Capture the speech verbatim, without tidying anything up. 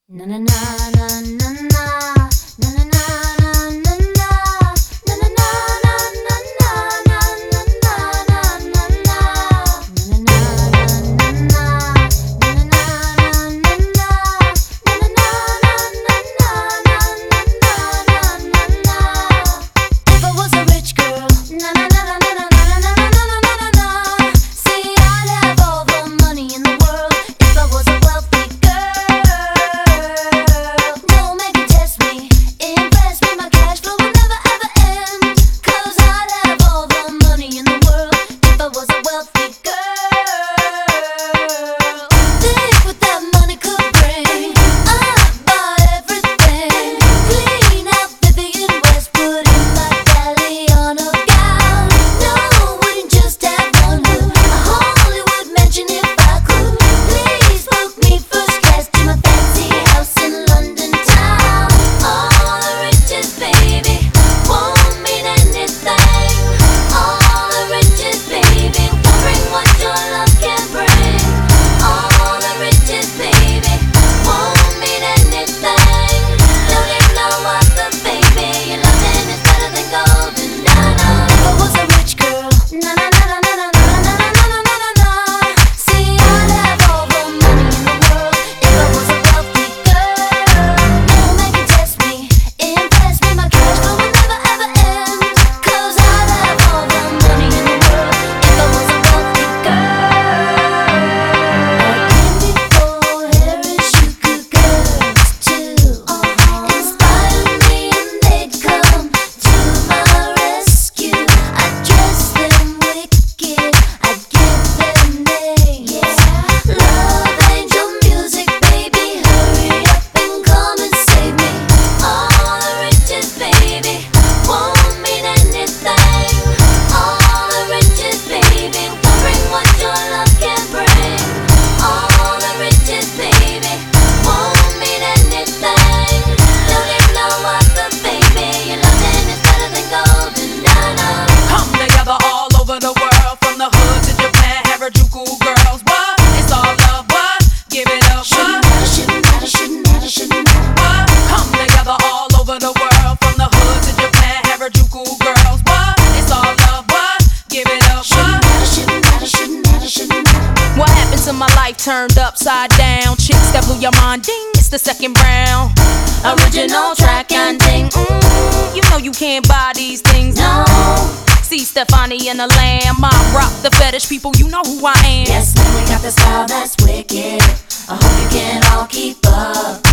Na na na na na na na na na na na na na na na na If I was a rich girl, na na na na na na na na na, see I'd have all the money in the world. If I was a wealthy My life turned upside down. Chicks that blew your mind, ding, it's the second round. Original track and ding, mm, you know you can't buy these things, no. See Stefani and the Lamb, I rock the fetish people, you know who I am. Yes, man, we got the style that's wicked. I hope you can all keep up.